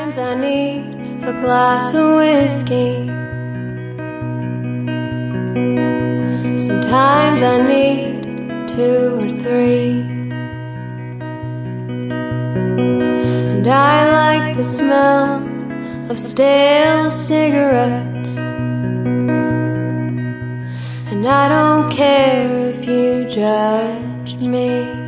Sometimes I need a glass of whiskey. Sometimes I need 2 or 3. And I like the smell of stale cigarettes. And I don't care if you judge me.